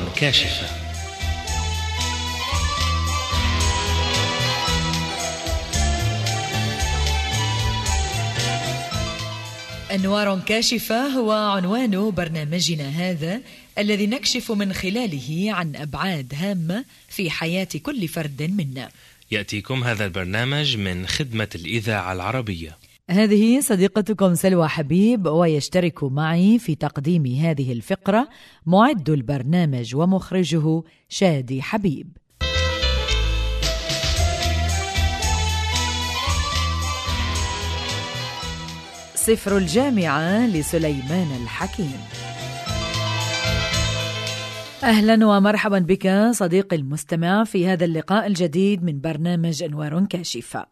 كاشفة. أنوار كاشفة هو عنوان برنامجنا هذا، الذي نكشف من خلاله عن أبعاد هامة في حياة كل فرد منا. يأتيكم هذا البرنامج من خدمة الإذاعة العربية. هذه صديقتكم سلوى حبيب، ويشترك معي في تقديم هذه الفقرة معد البرنامج ومخرجه شادي حبيب. سفر الجامعة لسليمان الحكيم. أهلا ومرحبا بك صديقي المستمع في هذا اللقاء الجديد من برنامج أنوار كاشفة.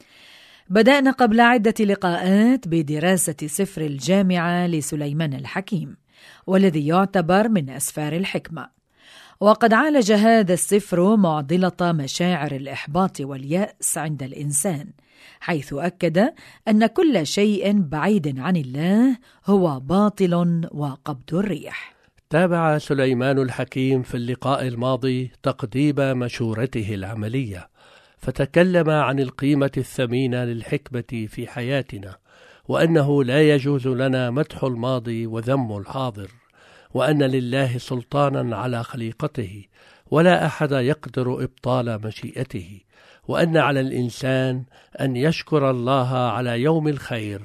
بدأنا قبل عدة لقاءات بدراسة سفر الجامعة لسليمان الحكيم، والذي يعتبر من أسفار الحكمة. وقد عالج هذا السفر معضلة مشاعر الإحباط واليأس عند الإنسان، حيث أكد أن كل شيء بعيد عن الله هو باطل وقبض الريح. تابع سليمان الحكيم في اللقاء الماضي تقديم مشورته العملية، فتكلم عن القيمة الثمينة للحكمة في حياتنا، وأنه لا يجوز لنا مدح الماضي وذم الحاضر، وأن لله سلطانا على خليقته ولا أحد يقدر إبطال مشيئته، وأن على الإنسان أن يشكر الله على يوم الخير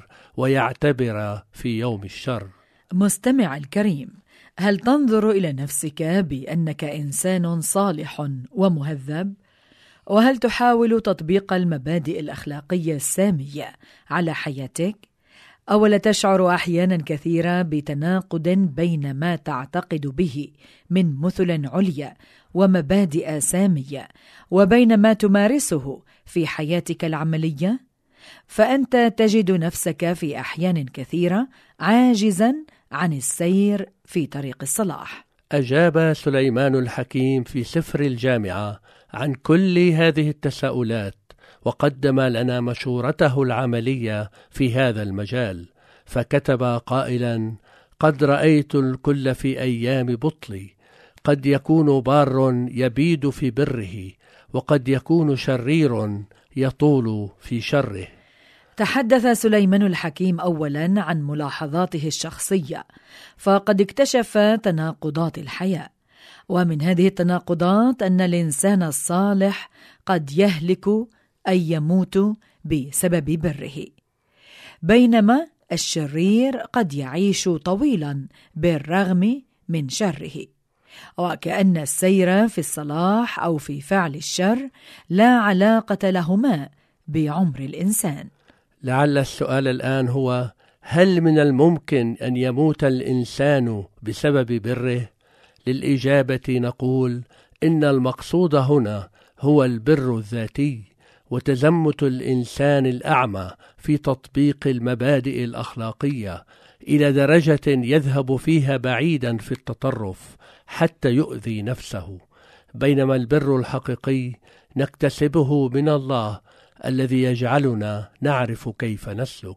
ويعتبر في يوم الشر. مستمع الكريم، هل تنظر إلى نفسك بأنك إنسان صالح ومهذب؟ وهل تحاول تطبيق المبادئ الأخلاقية السامية على حياتك؟ أو لا تشعر أحيانا كثيرة بتناقض بين ما تعتقد به من مثل عليا ومبادئ سامية وبين ما تمارسه في حياتك العملية؟ فأنت تجد نفسك في أحيان كثيرة عاجزا عن السير في طريق الصلاح. أجاب سليمان الحكيم في سفر الجامعة عن كل هذه التساؤلات، وقدم لنا مشورته العملية في هذا المجال، فكتب قائلا: قد رأيت الكل في أيام بطلي، قد يكون بار يبيد في بره، وقد يكون شرير يطول في شره. تحدث سليمان الحكيم أولا عن ملاحظاته الشخصية، فقد اكتشف تناقضات الحياة، ومن هذه التناقضات أن الإنسان الصالح قد يهلك أي يموت بسبب بره، بينما الشرير قد يعيش طويلا بالرغم من شره، وكأن السير في الصلاح أو في فعل الشر لا علاقة لهما بعمر الإنسان. لعل السؤال الآن هو: هل من الممكن أن يموت الإنسان بسبب بره؟ للإجابة نقول إن المقصود هنا هو البر الذاتي، وتزمت الإنسان الأعمى في تطبيق المبادئ الأخلاقية إلى درجة يذهب فيها بعيدا في التطرف حتى يؤذي نفسه، بينما البر الحقيقي نكتسبه من الله الذي يجعلنا نعرف كيف نسلك.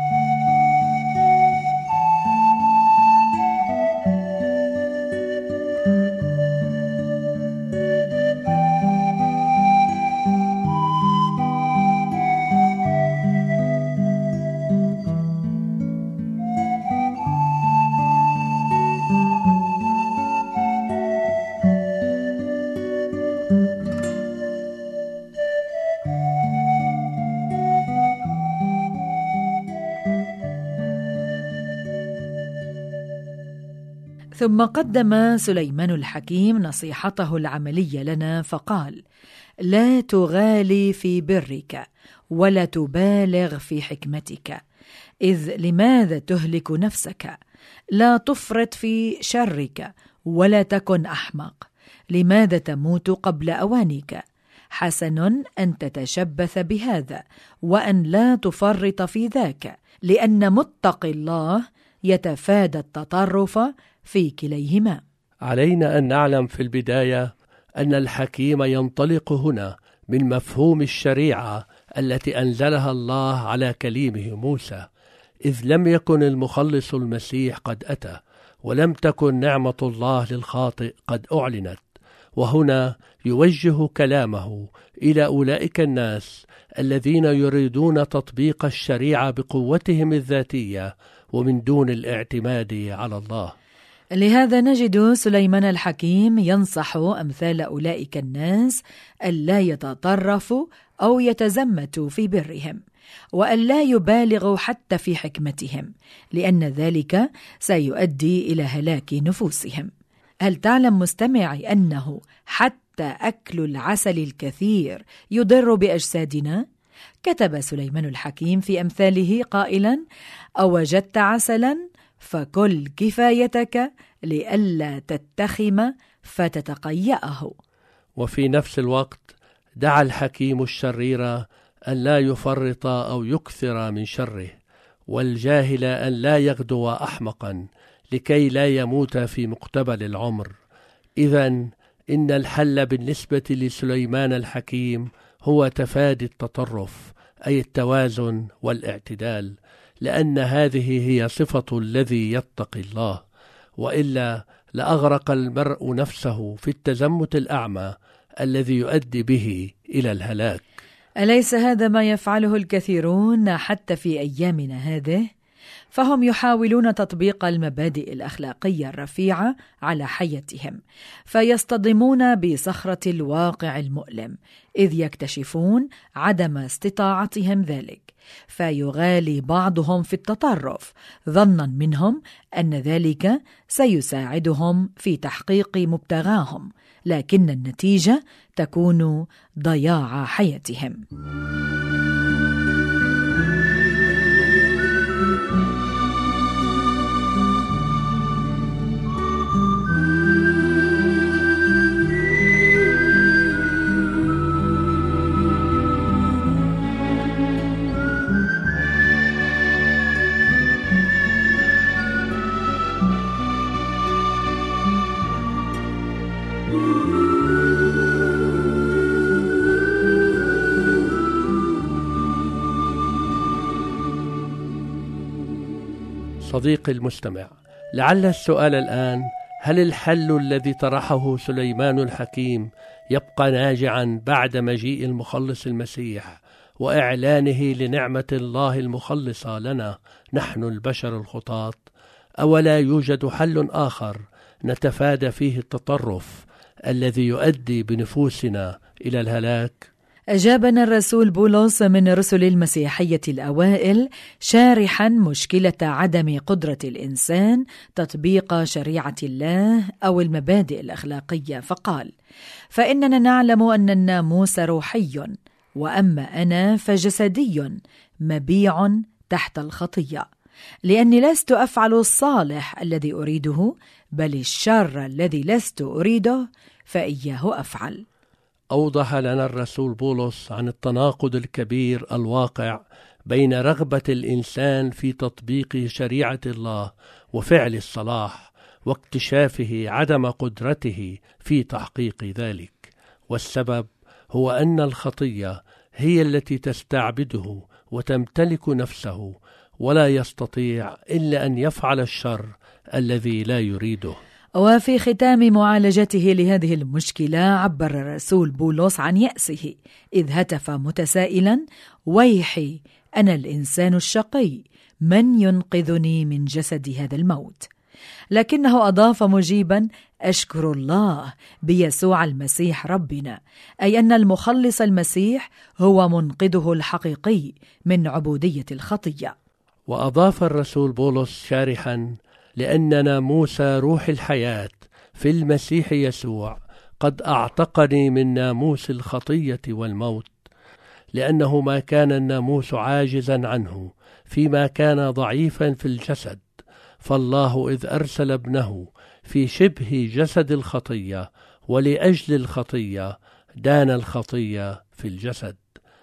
ثم قدم سليمان الحكيم نصيحته العملية لنا فقال: لا تغالي في برك ولا تبالغ في حكمتك، إذ لماذا تهلك نفسك؟ لا تفرط في شرك ولا تكن أحمق، لماذا تموت قبل أوانك؟ حسن أن تتشبث بهذا وأن لا تفرط في ذاك، لأن متقي الله يتفادى التطرف في كليهما. علينا أن نعلم في البداية أن الحكيم ينطلق هنا من مفهوم الشريعة التي أنزلها الله على كليمه موسى، إذ لم يكن المخلص المسيح قد أتى، ولم تكن نعمة الله للخاطئ قد أعلنت. وهنا يوجه كلامه إلى أولئك الناس الذين يريدون تطبيق الشريعة بقوتهم الذاتية ومن دون الاعتماد على الله. لهذا نجد سليمان الحكيم ينصح أمثال أولئك الناس ألا يتطرفوا أو يتزمتوا في برهم، وألا يبالغوا حتى في حكمتهم، لأن ذلك سيؤدي إلى هلاك نفوسهم. هل تعلم مستمعي أنه حتى أكل العسل الكثير يضر بأجسادنا؟ كتب سليمان الحكيم في أمثاله قائلا: أوجدت عسلا فكل كفايتك لئلا تتخم فتتقيأه. وفي نفس الوقت دعا الحكيم الشرير أن لا يفرط أو يكثر من شره، والجاهل أن لا يغدو أحمقا لكي لا يموت في مقتبل العمر. إذن إن الحل بالنسبة لسليمان الحكيم هو تفادي التطرف، أي التوازن والاعتدال، لأن هذه هي صفة الذي يتقي الله، وإلا لأغرق المرء نفسه في التزمت الأعمى الذي يؤدي به إلى الهلاك. أليس هذا ما يفعله الكثيرون حتى في أيامنا هذه؟ فهم يحاولون تطبيق المبادئ الأخلاقية الرفيعة على حياتهم، فيصطدمون بصخرة الواقع المؤلم إذ يكتشفون عدم استطاعتهم ذلك، فيغالي بعضهم في التطرف ظنا منهم أن ذلك سيساعدهم في تحقيق مبتغاهم، لكن النتيجة تكون ضياع حياتهم. صديقي المستمع، لعل السؤال الآن: هل الحل الذي طرحه سليمان الحكيم يبقى ناجعا بعد مجيء المخلص المسيح وإعلانه لنعمة الله المخلصة لنا نحن البشر الخطاة، أو لا يوجد حل آخر نتفادى فيه التطرف الذي يؤدي بنفوسنا إلى الهلاك؟ أجابنا الرسول بولس من رسل المسيحية الأوائل شارحا مشكلة عدم قدرة الإنسان تطبيق شريعة الله أو المبادئ الأخلاقية، فقال: فإننا نعلم أن الناموس روحي، وأما أنا فجسدي مبيع تحت الخطية، لأني لست أفعل الصالح الذي أريده، بل الشر الذي لست أريده فإياه أفعل. أوضح لنا الرسول بولس عن التناقض الكبير الواقع بين رغبة الإنسان في تطبيق شريعة الله وفعل الصلاح، واكتشافه عدم قدرته في تحقيق ذلك. والسبب هو أن الخطية هي التي تستعبده وتمتلك نفسه، ولا يستطيع إلا أن يفعل الشر الذي لا يريده. وفي ختام معالجته لهذه المشكلة عبر الرسول بولس عن يأسه، إذ هتف متسائلا: ويحي أنا الإنسان الشقي، من ينقذني من جسد هذا الموت؟ لكنه أضاف مجيبا: أشكر الله بيسوع المسيح ربنا، أي أن المخلص المسيح هو منقذه الحقيقي من عبودية الخطية. وأضاف الرسول بولس شارحا: لأن ناموس روح الحياة في المسيح يسوع قد أعتقني من ناموس الخطية والموت، لأنه ما كان الناموس عاجزا عنه فيما كان ضعيفا في الجسد، فالله إذ أرسل ابنه في شبه جسد الخطية ولأجل الخطية دان الخطية في الجسد.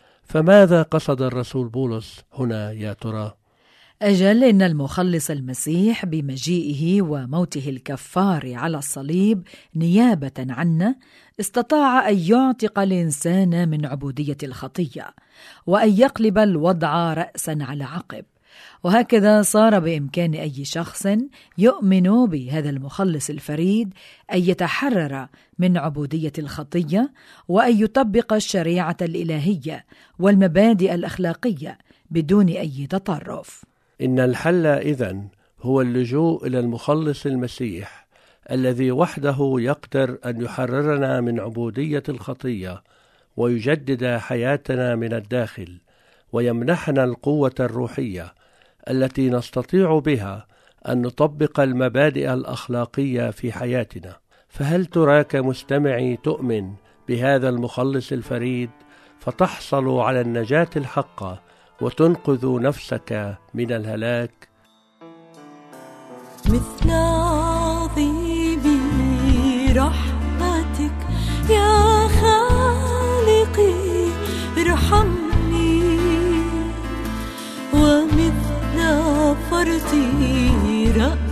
فماذا قصد الرسول بولس هنا يا ترى؟ أجل، إن المخلص المسيح بمجيئه وموته الكفار على الصليب نيابة عنا استطاع أن يعتق الإنسان من عبودية الخطية، وأن يقلب الوضع رأسا على عقب، وهكذا صار بإمكان أي شخص يؤمن بهذا المخلص الفريد أن يتحرر من عبودية الخطية وأن يطبق الشريعة الإلهية والمبادئ الأخلاقية بدون أي تطرف. إن الحل إذن هو اللجوء إلى المخلص المسيح الذي وحده يقدر أن يحررنا من عبودية الخطية ويجدد حياتنا من الداخل ويمنحنا القوة الروحية التي نستطيع بها أن نطبق المبادئ الأخلاقية في حياتنا. فهل تراك مستمعي تؤمن بهذا المخلص الفريد فتحصل على النجاة الحقة وتنقذ نفسك من الهلاك؟ مثل عظيم رحمتك يا خالقي ارحمني، ومثل فرط